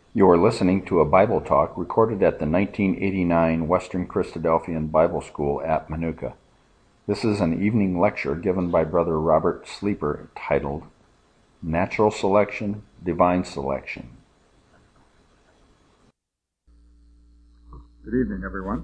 You are listening to a Bible talk recorded at the 1989 Western Christadelphian Bible School at Manuka. This is an evening lecture given by Brother Robert Sleeper titled Natural Selection, Divine Selection. Good evening, everyone.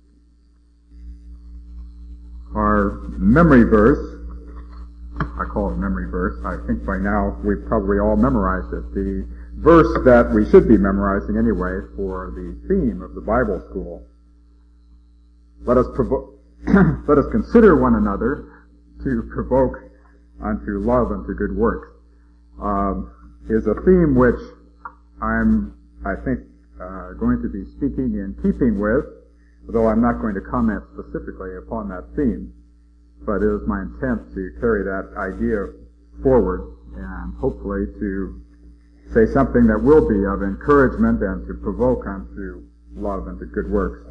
Our memory verse, I call it memory verse, I think by now we've probably all memorized it. The verse that we should be memorizing anyway for the theme of the Bible school. Let us consider one another to provoke unto love and to good works. Is a theme which I think, going to be speaking in keeping with, although I'm not going to comment specifically upon that theme, but it is my intent to carry that idea forward and hopefully to say something that will be of encouragement and to provoke unto love and to good works.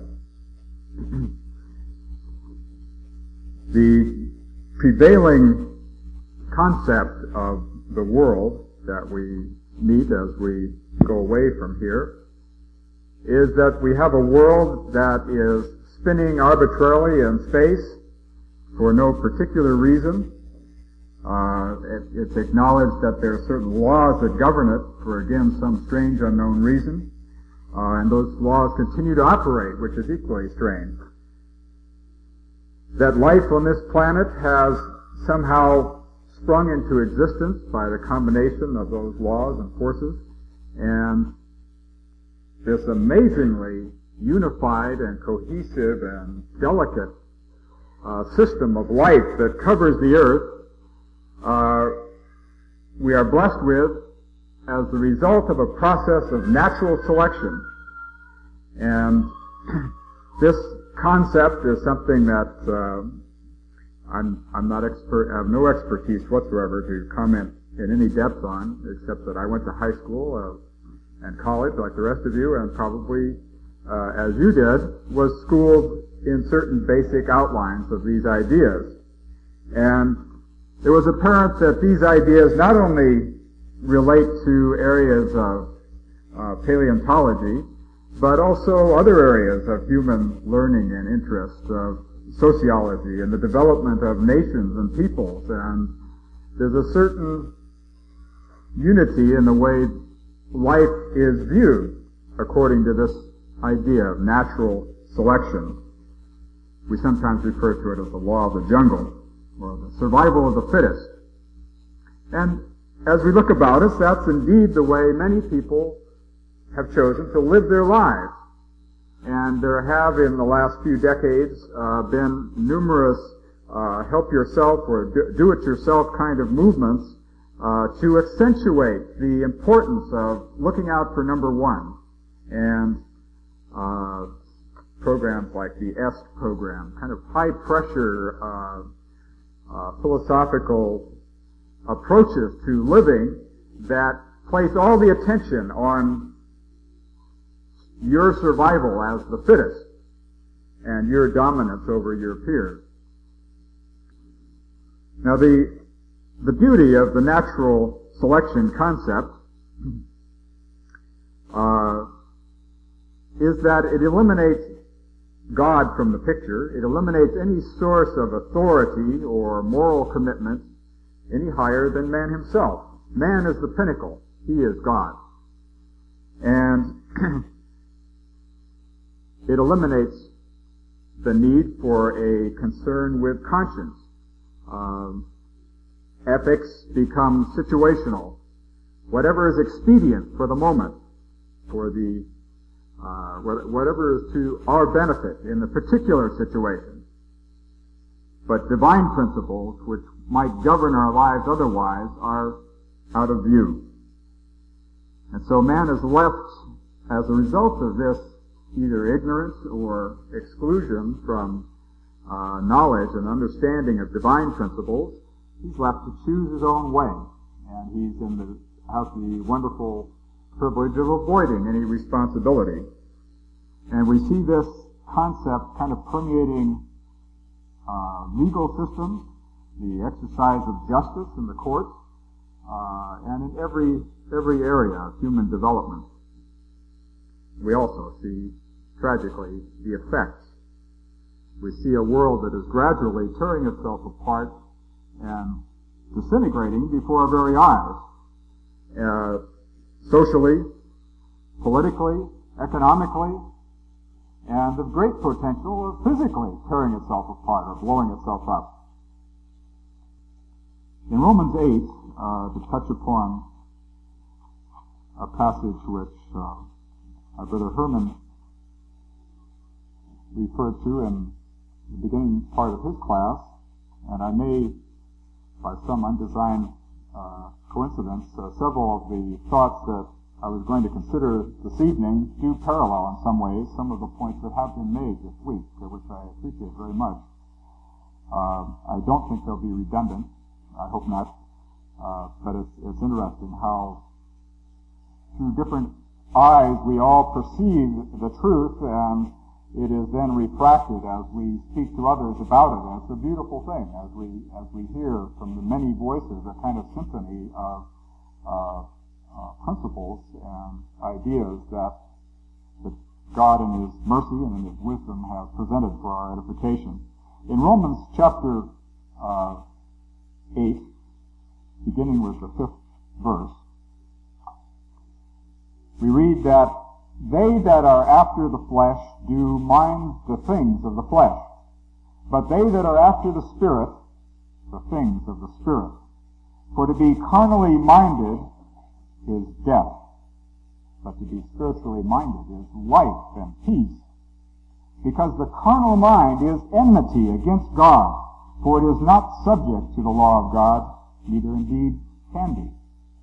The prevailing concept of the world that we meet as we go away from here is that we have a world that is spinning arbitrarily in space for no particular reason. It's acknowledged that there are certain laws that govern it for, again, some strange unknown reason. And those laws continue to operate, which is equally strange. That life on this planet has somehow sprung into existence by the combination of those laws and forces, and this amazingly unified and cohesive and delicate system of life that covers the earth, we are blessed with as the result of a process of natural selection. And this concept is something that I'm not expert, I have no expertise whatsoever to comment in any depth on, except that I went to high school and college like the rest of you, and probably, as you did, was schooled in certain basic outlines of these ideas. And it was apparent that these ideas not only relate to areas of paleontology, but also other areas of human learning and interest, of sociology and the development of nations and peoples. And there's a certain unity in the way life is viewed according to this idea of natural selection. We sometimes refer to it as the law of the jungle, or the survival of the fittest. And as we look about us, that's indeed the way many people have chosen to live their lives. And there have, in the last few decades, been numerous help yourself or do-it-yourself kind of movements to accentuate the importance of looking out for number one. And programs like the EST program, kind of high-pressure philosophical approaches to living that place all the attention on your survival as the fittest and your dominance over your peers. Now, the beauty of the natural selection concept is that it eliminates God from the picture. It eliminates any source of authority or moral commitment any higher than man himself. Man is the pinnacle. He is God. And it eliminates the need for a concern with conscience. Ethics becomes situational. Whatever is expedient for the moment, for the whatever is to our benefit in the particular situation. But divine principles, which might govern our lives otherwise, are out of view. And so man is left, as a result of this, either ignorance or exclusion from knowledge and understanding of divine principles. He's left to choose his own way, and has the wonderful privilege of avoiding any responsibility. And we see this concept kind of permeating legal systems, the exercise of justice in the courts, and in every area of human development. we also see, tragically, the effects. We see a world that is gradually tearing itself apart and disintegrating before our very eyes. Socially, politically, economically, and of great potential of physically tearing itself apart or blowing itself up. In Romans 8, to touch upon a passage which our Brother Herman referred to in the beginning part of his class, and I may, by some undesigned coincidence, several of the thoughts that I was going to consider this evening do parallel in some ways some of the points that have been made this week, which I appreciate very much. I don't think they'll be redundant. I hope not. But it's interesting how through different eyes we all perceive the truth, and it is then refracted as we speak to others about it. And it's a beautiful thing as we hear from the many voices a kind of symphony of principles and ideas that God in His mercy and in His wisdom has presented for our edification. In Romans chapter 8, beginning with the 5th verse, we read that they that are after the flesh do mind the things of the flesh, but they that are after the Spirit, the things of the Spirit. For to be carnally minded is death, but to be spiritually minded is life and peace. Because the carnal mind is enmity against God, for it is not subject to the law of God, neither indeed can be.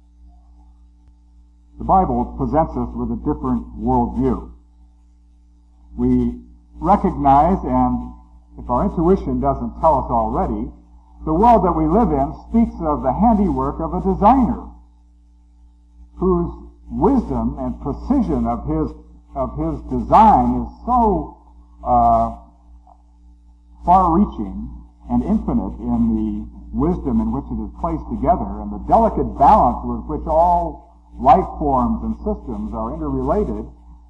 The Bible presents us with a different worldview. We recognize, and if our intuition doesn't tell us already, the world that we live in speaks of the handiwork of a designer whose wisdom and precision of his design is so far-reaching and infinite in the wisdom in which it is placed together, and the delicate balance with which all life forms and systems are interrelated.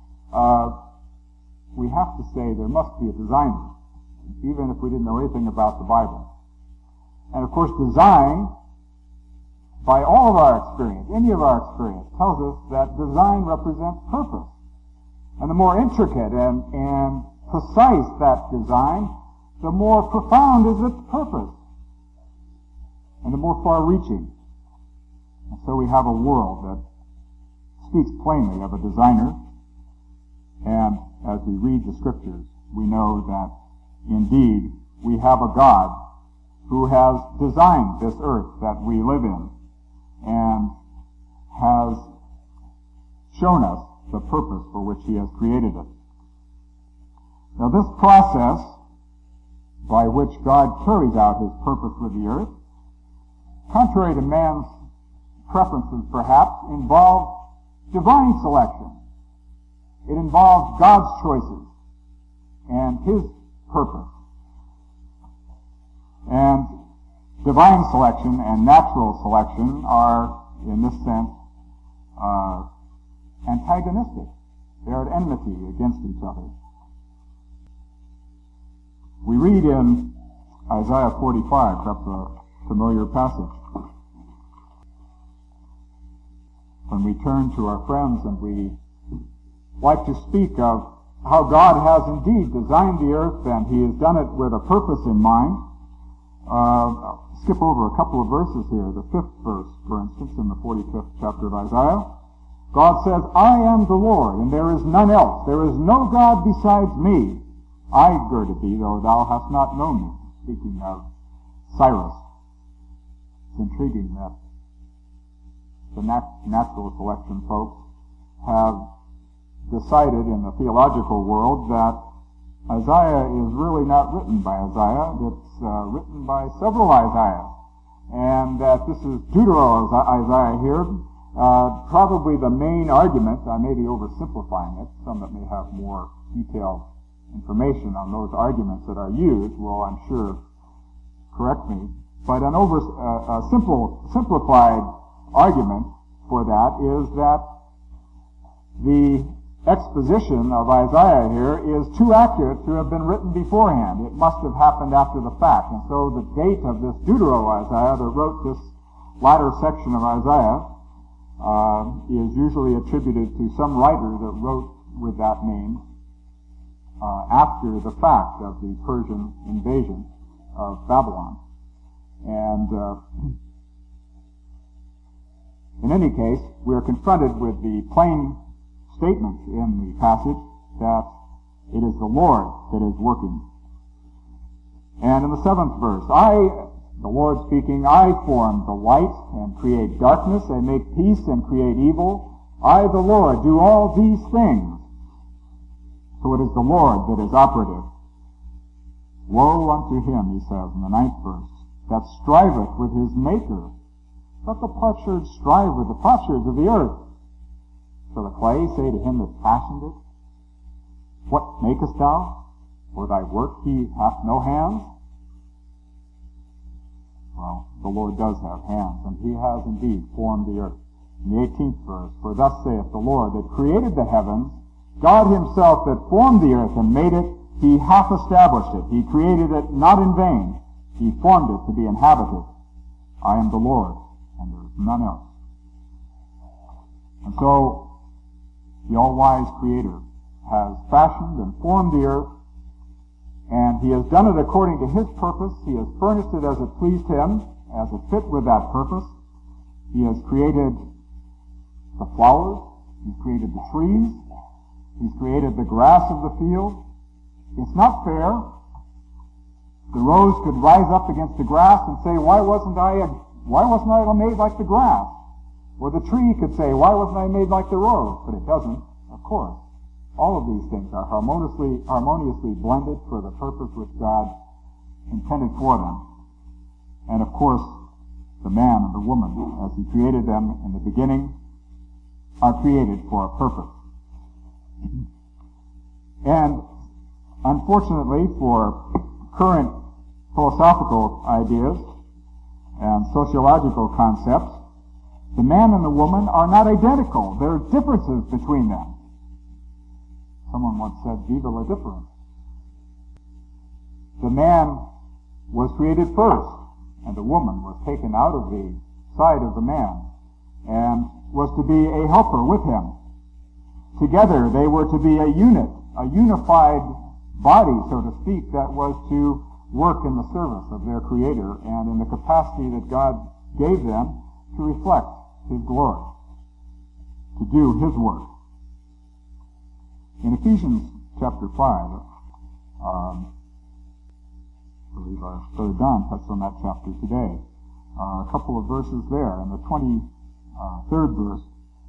We have to say there must be a designer, even if we didn't know anything about the Bible. And of course, design, by all of our experience, any of our experience, tells us that design represents purpose. And the more intricate and precise that design, the more profound is its purpose, and the more far-reaching. And so we have a world that speaks plainly of a designer, and as we read the Scriptures, we know that indeed we have a God who has designed this earth that we live in and has shown us the purpose for which He has created it. Now, this process by which God carries out His purpose with the earth, contrary to man's preferences perhaps, involves divine selection. It involves God's choices and His purpose. And divine selection and natural selection are, in this sense, antagonistic. They are at enmity against each other. We read in Isaiah 45, perhaps a familiar passage, when we turn to our friends and we like to speak of how God has indeed designed the earth and He has done it with a purpose in mind. I'll skip over a couple of verses here. The 5th verse, for instance, in the 45th chapter of Isaiah. God says, I am the Lord, and there is none else. There is no God besides me. I girded thee, though thou hast not known me. Speaking of Cyrus. It's intriguing that the natural selection folks have decided in the theological world that Isaiah is really not written by Isaiah. It's written by several Isaiahs. And that this is Deutero-Isaiah here. Probably the main argument, I may be oversimplifying it, some that may have more detailed information on those arguments that are used will, I'm sure, correct me. But an simplified argument for that is that the exposition of Isaiah here is too accurate to have been written beforehand. It must have happened after the fact. And so the date of this Deutero-Isaiah that wrote this latter section of Isaiah is usually attributed to some writer that wrote with that name after the fact of the Persian invasion of Babylon. And in any case, we are confronted with the plain statement in the passage that it is the Lord that is working. And in the 7th verse, the Lord speaking, I form the light and create darkness, I make peace and create evil. I, the Lord, do all these things. So it is the Lord that is operative. Woe unto him, he says in the 9th verse, that striveth with his Maker. Let the potsherds strive with the potsherds of the earth. Shall the clay say to him that fashioned it, What makest thou? For thy work he hath no hands? Well, the Lord does have hands, and he has indeed formed the earth. In the 18th verse, For thus saith the Lord that created the heavens, God himself that formed the earth and made it, he hath established it. He created it not in vain. He formed it to be inhabited. I am the Lord, and there is none else. And so, the all-wise Creator has fashioned and formed the earth, and he has done it according to his purpose. He has furnished it as it pleased him, as it fit with that purpose. He has created the flowers. He's created the trees. He's created the grass of the field. It's not fair. The rose could rise up against the grass and say, why wasn't I made like the grass? Or the tree could say, why wasn't I made like the rose? But it doesn't, of course. All of these things are harmoniously blended for the purpose which God intended for them. And of course, the man and the woman, as he created them in the beginning, are created for a purpose. And unfortunately for current philosophical ideas and sociological concepts, the man and the woman are not identical. There are differences between them. Someone once said, viva la difference. The man was created first, and the woman was taken out of the side of the man and was to be a helper with him. Together they were to be a unit, a unified body, so to speak, that was to work in the service of their Creator and in the capacity that God gave them to reflect his glory, to do his work. In Ephesians chapter 5, I believe our Brother Don touched on that chapter today, a couple of verses there. In the 23rd verse,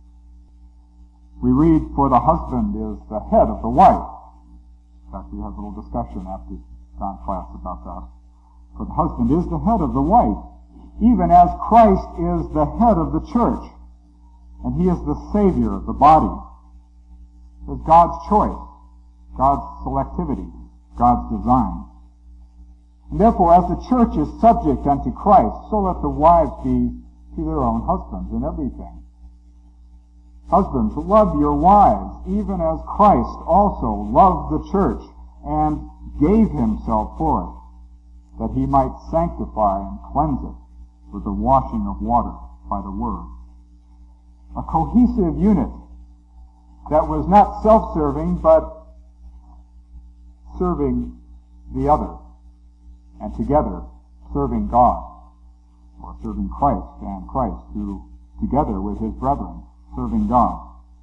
we read, For the husband is the head of the wife. In fact, we had a little discussion after Don's class about that. For the husband is the head of the wife, even as Christ is the head of the church, and he is the Savior of the body. It's God's choice, God's selectivity, God's design. And therefore, as the church is subject unto Christ, so let the wives be to their own husbands in everything. Husbands, love your wives, even as Christ also loved the church and gave himself for it, that he might sanctify and cleanse it with the washing of water by the word. A cohesive unit that was not self-serving, but serving the other, and together serving God, or serving Christ, and Christ, who together with his brethren, serving God.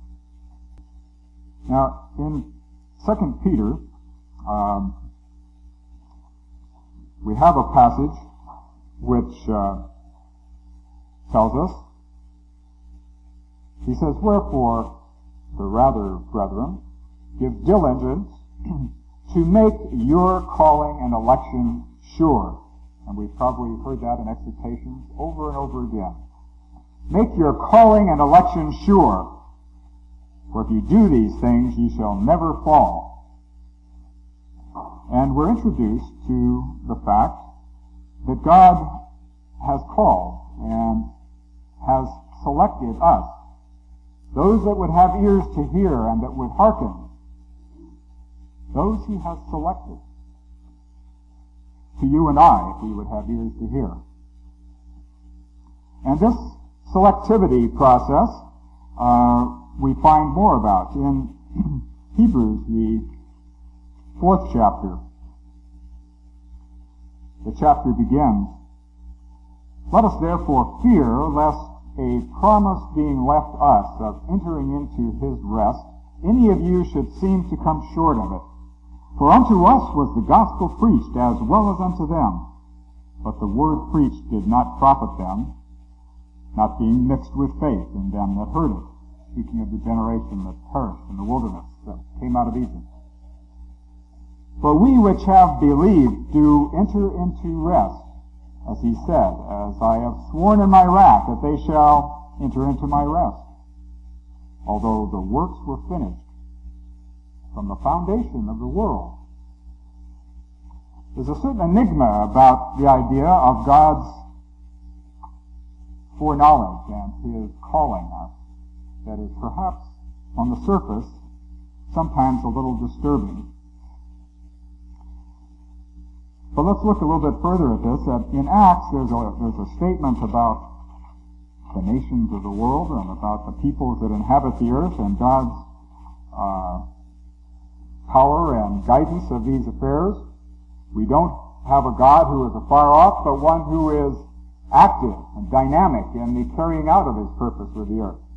Now, in 2 Peter, we have a passage which tells us, he says, Wherefore, the rather, brethren, give diligence to make your calling and election sure. And we've probably heard that in exhortations over and over again. Make your calling and election sure, for if you do these things, ye shall never fall. And we're introduced to the fact that God has called and has selected us those that would have ears to hear and that would hearken, those he has selected. To you and I, if we would have ears to hear. And this selectivity process we find more about in Hebrews, the 4th chapter. The chapter begins, "Let us therefore fear lest a promise being left us of entering into his rest, any of you should seem to come short of it. For unto us was the gospel preached as well as unto them. But the word preached did not profit them, not being mixed with faith in them that heard it." Speaking of the generation that perished in the wilderness that came out of Egypt. "For we which have believed do enter into rest, as he said, as I have sworn in my wrath that they shall enter into my rest. Although the works were finished from the foundation of the world." There's a certain enigma about the idea of God's foreknowledge and his calling us that is perhaps, on the surface, sometimes a little disturbing. But let's look a little bit further at this. In Acts, there's a statement about the nations of the world and about the peoples that inhabit the earth and God's power and guidance of these affairs. We don't have a God who is afar off, but one who is active and dynamic in the carrying out of his purpose with the earth.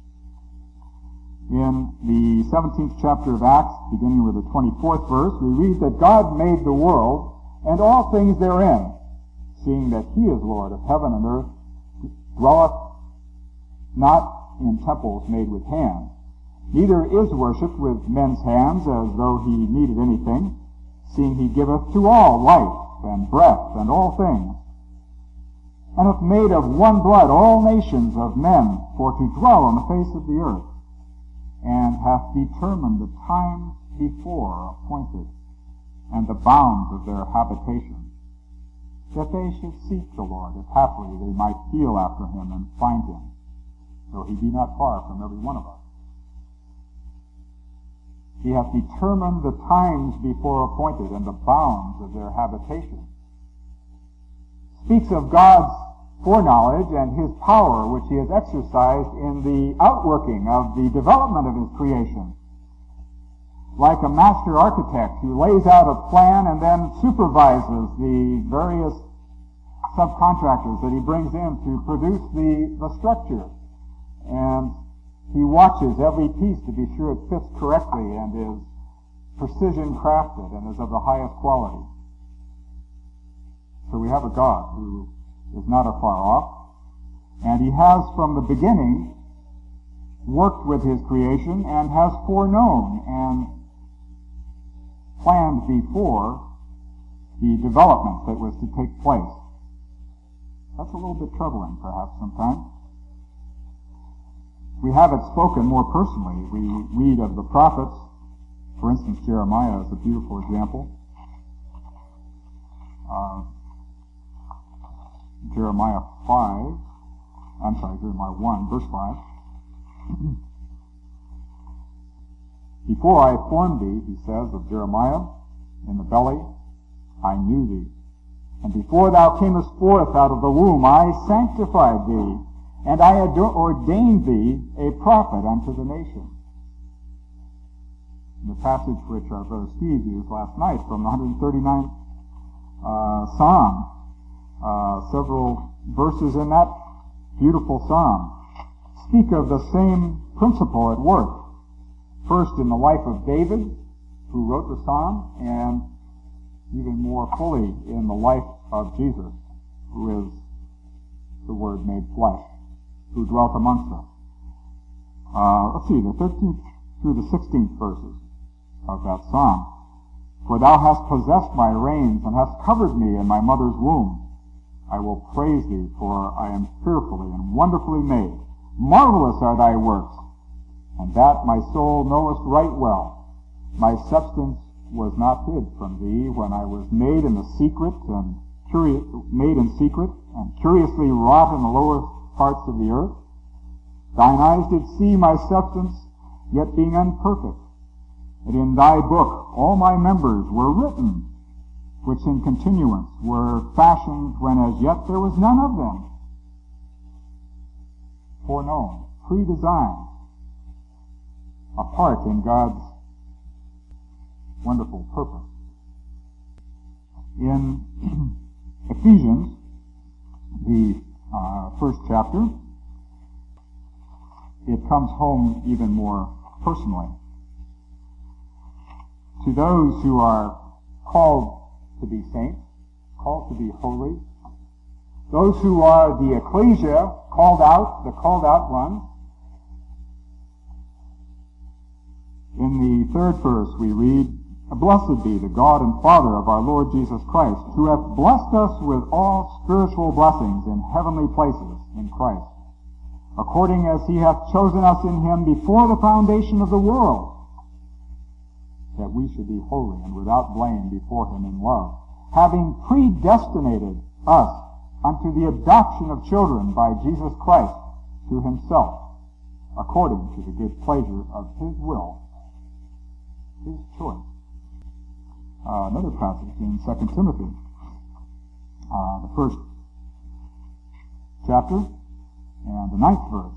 In the 17th chapter of Acts, beginning with the 24th verse, we read that God made the world and all things therein, seeing that he is Lord of heaven and earth, dwelleth not in temples made with hands, neither is worshipped with men's hands as though he needed anything, seeing he giveth to all life and breath and all things, and hath made of one blood all nations of men for to dwell on the face of the earth, and hath determined the times before appointed, and the bounds of their habitation, that they should seek the Lord, if haply they might feel after him and find him, though he be not far from every one of us. He hath determined the times before appointed, and the bounds of their habitation. Speaks of God's foreknowledge and his power, which he has exercised in the outworking of the development of his creation. Like a master architect who lays out a plan and then supervises the various subcontractors that he brings in to produce the structure. And he watches every piece to be sure it fits correctly and is precision crafted and is of the highest quality. So we have a God who is not afar off, and he has from the beginning worked with his creation and has foreknown and planned before the development that was to take place. That's a little bit troubling, perhaps, sometimes. We have it spoken more personally. We read of the prophets. For instance, Jeremiah is a beautiful example. Jeremiah 1, verse 5. Before I formed thee, he says of Jeremiah, in the belly, I knew thee. And before thou camest forth out of the womb, I sanctified thee, and I had ordained thee a prophet unto the nations. The passage which our brother Steve used last night from the 139th Psalm, several verses in that beautiful psalm speak of the same principle at work. First in the life of David, who wrote the psalm, and even more fully in the life of Jesus, who is the Word made flesh, who dwelt amongst us. Let's see, the 13th through the 16th verses of that psalm. For thou hast possessed my reins, and hast covered me in my mother's womb. I will praise thee, for I am fearfully and wonderfully made. Marvelous are thy works, and that my soul knoweth right well. My substance was not hid from thee when I was made in secret and curiously wrought in the lower parts of the earth. Thine eyes did see my substance, yet being unperfect. And in thy book all my members were written, which in continuance were fashioned when as yet there was none of them. Foreknown, predesigned, a part in God's wonderful purpose. In Ephesians, the first chapter, it comes home even more personally. To those who are called to be saints, called to be holy, those who are the ecclesia, called out, the called out ones, in the third verse we read, Blessed be the God and Father of our Lord Jesus Christ, who hath blessed us with all spiritual blessings in heavenly places in Christ, according as he hath chosen us in him before the foundation of the world, that we should be holy and without blame before him in love, having predestinated us unto the adoption of children by Jesus Christ to himself, according to the good pleasure of his will, his choice. Another passage in 2 Timothy, the first chapter and the 9th verse,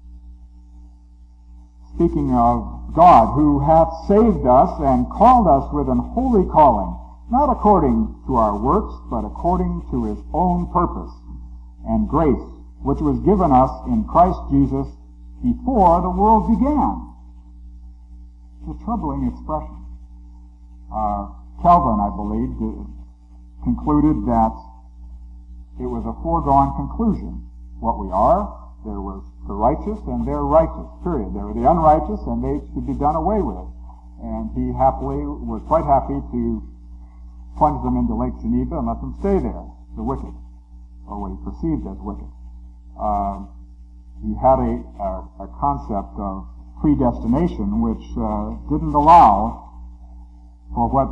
speaking of God who hath saved us and called us with an holy calling, not according to our works, but according to his own purpose and grace, which was given us in Christ Jesus before the world began. It's a troubling expression. Calvin, I believe, concluded that it was a foregone conclusion. What we are, there was the righteous and they're righteous, period. There were the unrighteous and they should be done away with. And he was quite happy to plunge them into Lake Geneva and let them stay there, the wicked, or what he perceived as wicked. He had a concept of predestination which didn't allow for what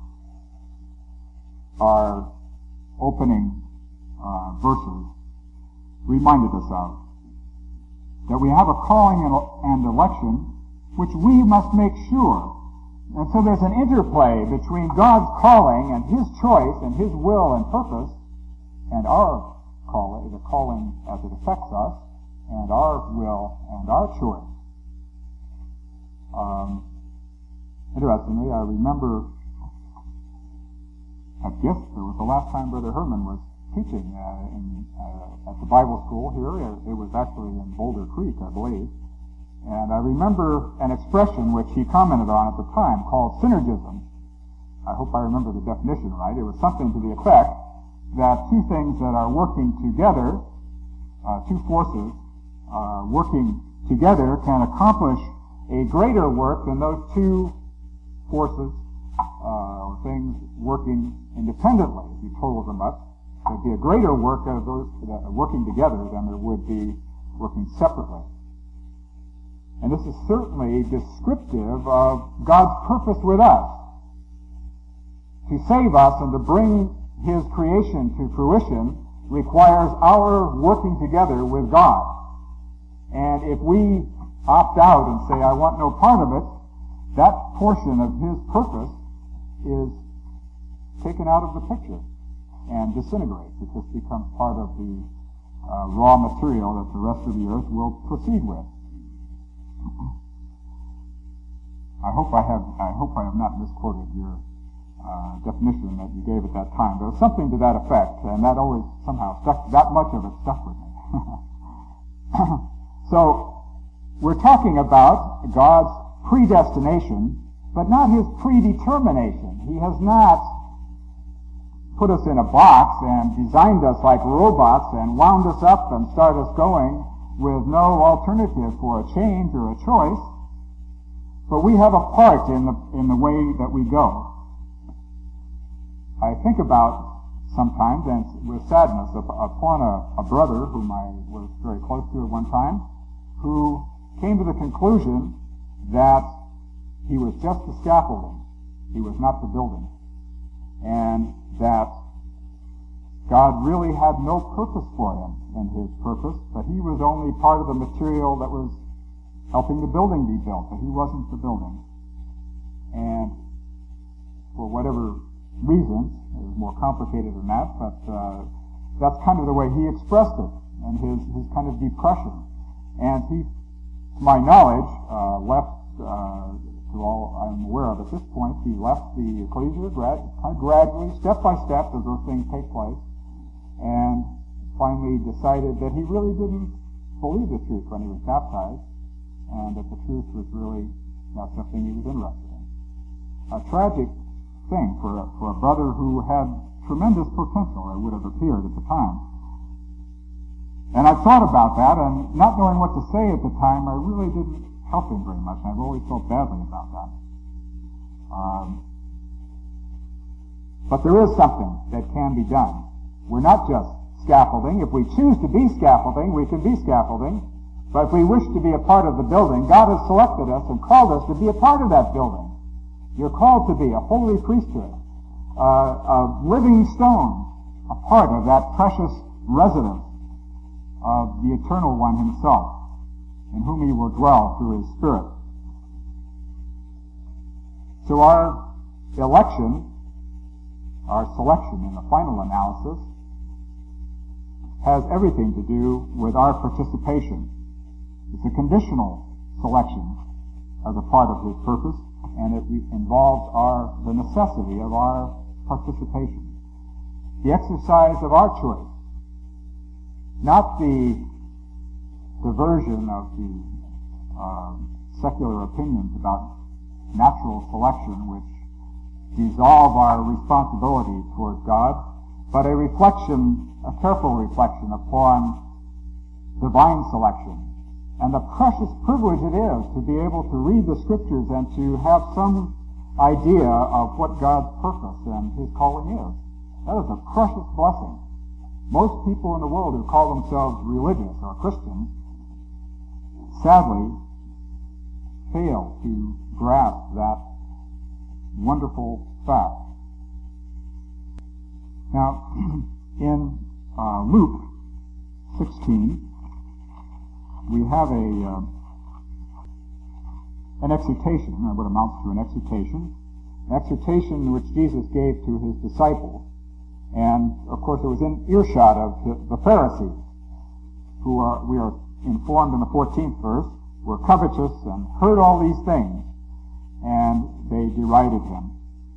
our opening verses reminded us of. That we have a calling and election which we must make sure. And so there's an interplay between God's calling and his choice and his will and purpose and our calling, the calling as it affects us, and our will and our choice. Interestingly, I remember at Gift, it was the last time Brother Herman was teaching at the Bible school here. It was actually in Boulder Creek, I believe. And I remember an expression which he commented on at the time called synergism. I hope I remember the definition right. It was something to the effect that two things that are working together, two forces working together, can accomplish a greater work than those two forces or things working independently. If you total them up, there'd be a greater work out of those working together than there would be working separately. And this is certainly descriptive of God's purpose with us. To save us and to bring his creation to fruition requires our working together with God. And if we opt out and say, I want no part of it, that portion of his purpose is taken out of the picture and disintegrates. It just becomes part of the raw material that the rest of the earth will proceed with. I hope I have not misquoted your definition that you gave at that time. There was something to that effect, and that always somehow stuck. That much of it stuck with me. So we're talking about God's predestination, but not his predetermination. He has not put us in a box and designed us like robots and wound us up and started us going with no alternative for a change or a choice. But we have a part in the way that we go. I think about sometimes, and with sadness, upon a brother whom I was very close to at one time, who came to the conclusion that he was just the scaffolding. He was not the building. And that God really had no purpose for him in his purpose, but he was only part of the material that was helping the building be built, but he wasn't the building. And for whatever reasons, it was more complicated than that, but that's kind of the way he expressed it, and his kind of depression. And he, to my knowledge, left, to all I'm aware of at this point, he left the ecclesia kind of gradually, step by step, as those things take place, and finally decided that he really didn't believe the truth when he was baptized, and that the truth was really not something he was interested in. A tragic thing for a brother who had tremendous potential, it would have appeared at the time. And I thought about that, and not knowing what to say at the time, I really didn't help him very much, and I've always felt badly about that. But there is something that can be done. We're not just scaffolding. If we choose to be scaffolding, we can be scaffolding. But if we wish to be a part of the building, God has selected us and called us to be a part of that building. You're called to be a holy priesthood, a living stone, a part of that precious residence of the Eternal One himself, in whom he will dwell through his Spirit. So our election, our selection in the final analysis, has everything to do with our participation. It's a conditional selection as a part of his purpose, and it involves the necessity of our participation. The exercise of our choice, not the diversion of the secular opinions about natural selection, which dissolve our responsibility towards God, but a careful reflection upon divine selection, and the precious privilege it is to be able to read the Scriptures and to have some idea of what God's purpose and his calling is. That is a precious blessing. Most people in the world who call themselves religious or Christians sadly fail to grasp that wonderful fact. Now, in Luke 16, we have an exhortation, or what amounts to an exhortation which Jesus gave to his disciples. And, of course, it was in earshot of the Pharisees, who we are informed in the 14th verse, were covetous and heard all these things, and they derided him.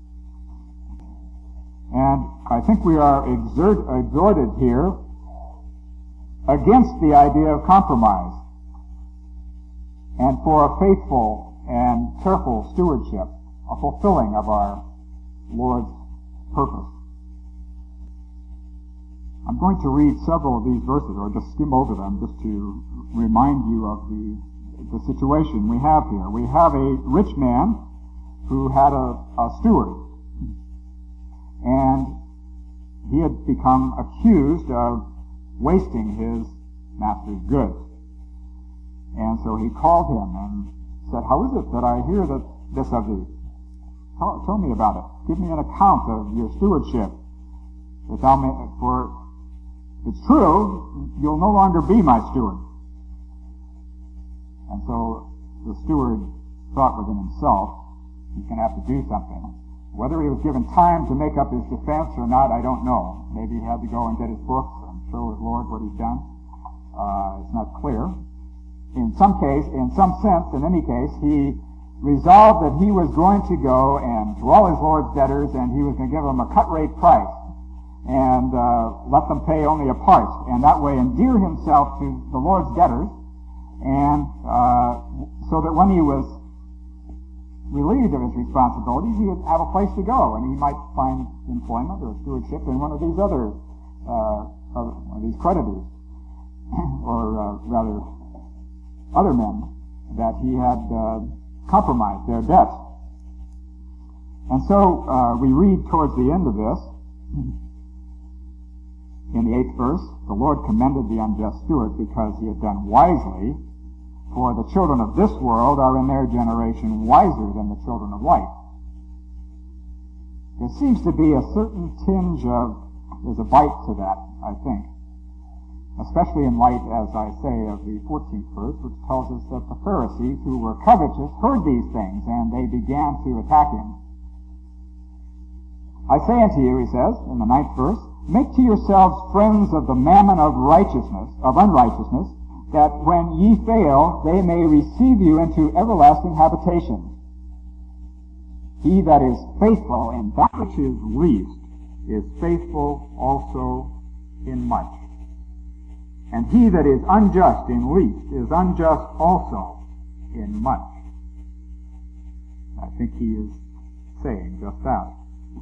And I think we are exhorted here against the idea of compromise and for a faithful and careful stewardship, a fulfilling of our Lord's purpose. I'm going to read several of these verses, or just skim over them, just to remind you of the situation we have here. We have a rich man who had a steward, and he had become accused of wasting his master's goods. And so he called him and said, "How is it that I hear this of thee? Tell me about it. Give me an account of your stewardship, that thou may, for if it's true, you'll no longer be my steward." And so the steward thought within himself, he's going to have to do something. Whether he was given time to make up his defense or not, I don't know. Maybe he had to go and get his books and show his Lord what he's done. It's not clear. In some sense, in any case, he resolved that he was going to go and to all his Lord's debtors, and he was going to give them a cut rate price and let them pay only a part, and that way endear himself to the Lord's debtors, and so that when he was relieved of his responsibilities, he would have a place to go, and he might find employment or stewardship in one of these these creditors, or rather other men that he had compromised their debts. And so we read towards the end of this, in the 8th verse, "The Lord commended the unjust steward because he had done wisely, for the children of this world are in their generation wiser than the children of light." There seems to be a certain tinge of there's a bite to that, I think. Especially in light, as I say, of the 14th verse, which tells us that the Pharisees, who were covetous, heard these things, and they began to attack him. I say unto you, he says, in the 9th verse, make to yourselves friends of the mammon of unrighteousness, that when ye fail, they may receive you into everlasting habitations. He that is faithful in that which is least is faithful also in much. And he that is unjust in least is unjust also in much. I think he is saying just that.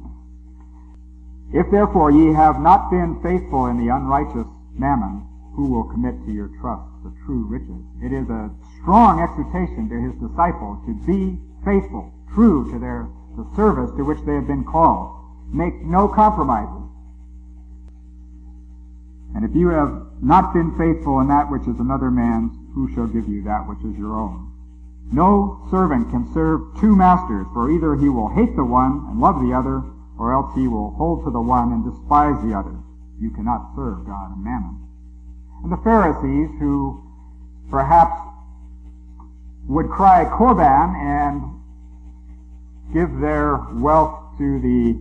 If therefore ye have not been faithful in the unrighteous mammon, who will commit to your trust the true riches? It is a strong exhortation to his disciples to be faithful, true to the service to which they have been called. Make no compromises. And if you have not been faithful in that which is another man's, who shall give you that which is your own? No servant can serve two masters, for either he will hate the one and love the other, or else he will hold to the one and despise the other. You cannot serve God and mammon. And the Pharisees, who perhaps would cry Korban and give their wealth to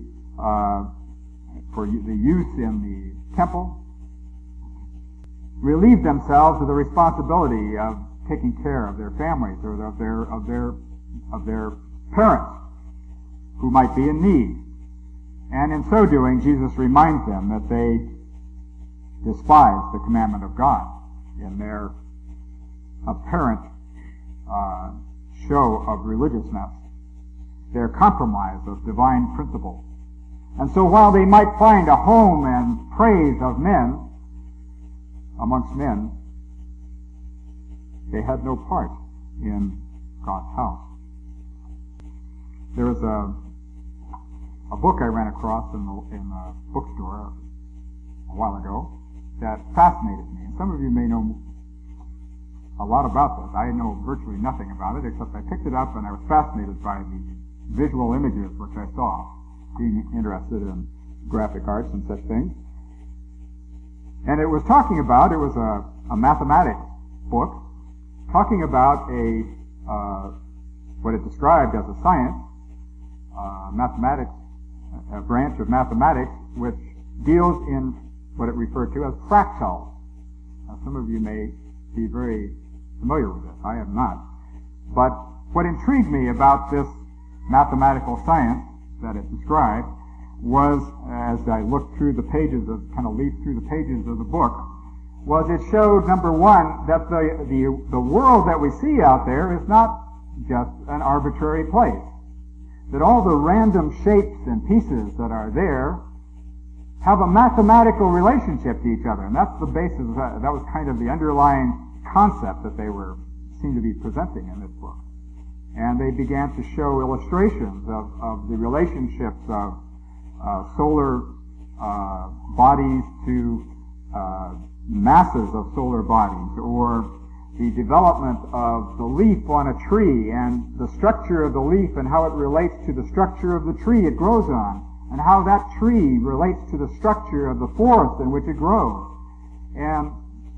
for the use in the temple, relieve themselves of the responsibility of taking care of their families or of their parents who might be in need. And in so doing, Jesus reminds them that they despise the commandment of God in their apparent show of religiousness, their compromise of divine principles. And so while they might find a home and praise of men, amongst men, they had no part in God's house. There was a book I ran across in a bookstore a while ago that fascinated me. And some of you may know a lot about this. I know virtually nothing about it, except I picked it up and I was fascinated by the visual images which I saw, being interested in graphic arts and such things. And it was a mathematics book, talking about what it described as a science, mathematics, a branch of mathematics which deals in what it referred to as fractals. Now, some of you may be very familiar with this. I am not. But what intrigued me about this mathematical science that it described was, as I looked through the pages leafed through the pages of the book, was it showed, number one, that the world that we see out there is not just an arbitrary place. That all the random shapes and pieces that are there have a mathematical relationship to each other. And that's the basis, that was kind of the underlying concept that they seemed to be presenting in this book. And they began to show illustrations of the relationships of solar bodies to masses of solar bodies, or the development of the leaf on a tree and the structure of the leaf and how it relates to the structure of the tree it grows on, and how that tree relates to the structure of the forest in which it grows. And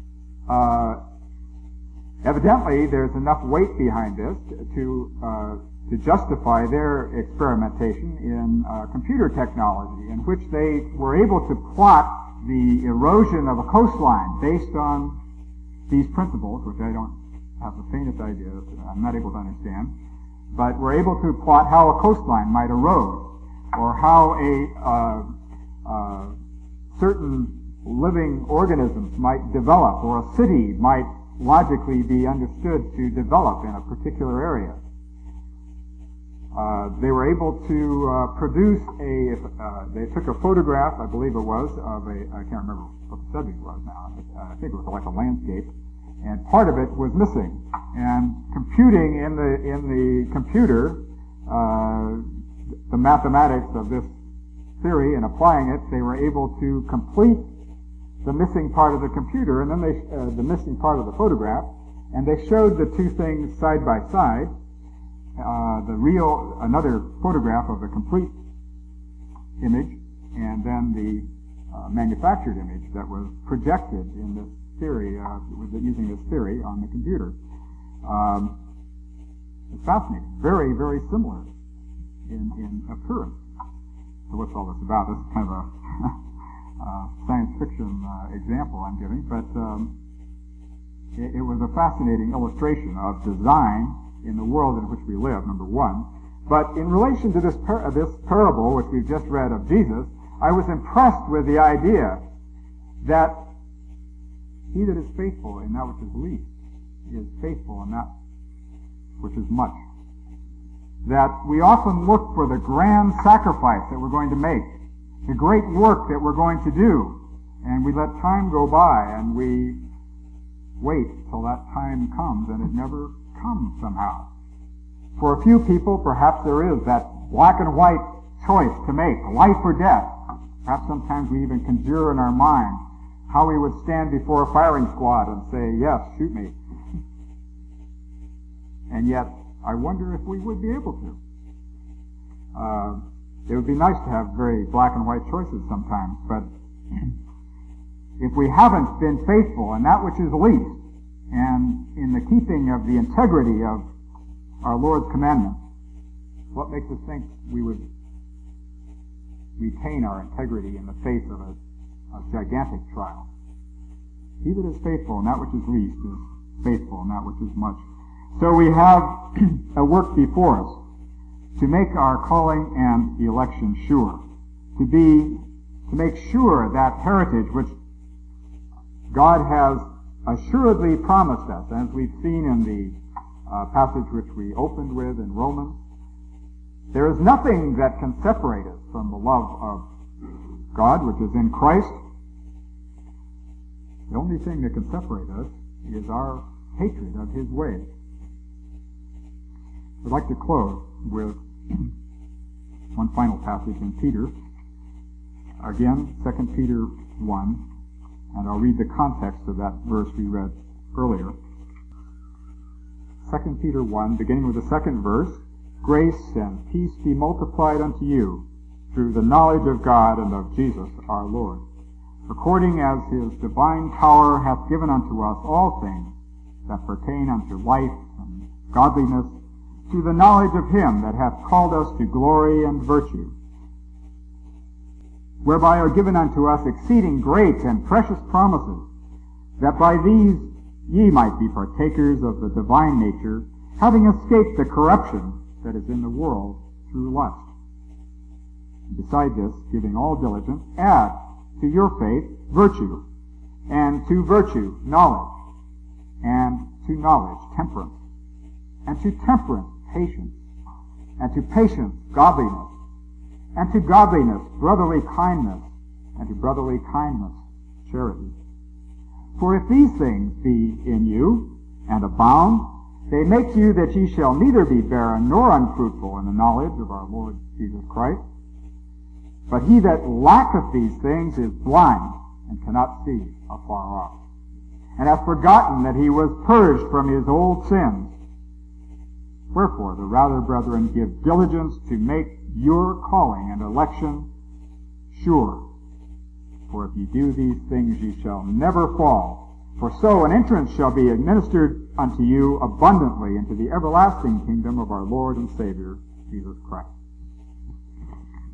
evidently there's enough weight behind this to justify their experimentation in computer technology, in which they were able to plot the erosion of a coastline based on these principles, which I don't have the faintest idea, I'm not able to understand, but were able to plot how a coastline might erode, or how certain living organisms might develop, or a city might logically be understood to develop in a particular area. They were able to produce they took a photograph, I believe it was, of I can't remember what the subject was now, I think it was like a landscape, and part of it was missing. And computing in the computer the mathematics of this theory and applying it, they were able to complete the missing part of the computer, and then the missing part of the photograph, and they showed the two things side by side. Another photograph of the complete image, and then the manufactured image that was projected in this theory, using this theory on the computer. It's fascinating. Very, very similar in appearance. So what's all this about? This is kind of a science fiction example I'm giving, but it was a fascinating illustration of design in the world in which we live, number one. But in relation to this parable, which we've just read of Jesus, I was impressed with the idea that he that is faithful in that which is least is faithful in that which is much. That we often look for the grand sacrifice that we're going to make, the great work that we're going to do, and we let time go by, and we wait till that time comes, and it never comes somehow. For a few people, perhaps there is that black and white choice to make, life or death. Perhaps sometimes we even conjure in our mind how we would stand before a firing squad and say, yes, shoot me. And yet, I wonder if we would be able to. It would be nice to have very black and white choices sometimes, but if we haven't been faithful in that which is least, and in the keeping of the integrity of our Lord's commandments, what makes us think we would retain our integrity in the face of a gigantic trial? He that is faithful in that which is least is faithful in that which is much. So we have a work before us to make our calling and election sure, to make sure that heritage which God has assuredly promised us, as we've seen in the passage which we opened with in Romans. There is nothing that can separate us from the love of God, which is in Christ. The only thing that can separate us is our hatred of His ways. I'd like to close with one final passage in Peter. Again, 2 Peter 1, and I'll read the context of that verse we read earlier. 2 Peter 1, beginning with the second verse, "Grace and peace be multiplied unto you through the knowledge of God and of Jesus our Lord, according as His divine power hath given unto us all things that pertain unto life and godliness, through the knowledge of Him that hath called us to glory and virtue, whereby are given unto us exceeding great and precious promises, that by these ye might be partakers of the divine nature, having escaped the corruption that is in the world through lust. And beside this, giving all diligence, add to your faith virtue, and to virtue knowledge, and to knowledge temperance, and to temperance patience, and to patience godliness, and to godliness brotherly kindness, and to brotherly kindness charity. For if these things be in you, and abound, they make you that ye shall neither be barren nor unfruitful in the knowledge of our Lord Jesus Christ. But he that lacketh these things is blind, and cannot see afar off, and hath forgotten that he was purged from his old sins. Wherefore, the rather, brethren, give diligence to make your calling and election sure. For if ye do these things, ye shall never fall. For so an entrance shall be administered unto you abundantly into the everlasting kingdom of our Lord and Savior, Jesus Christ.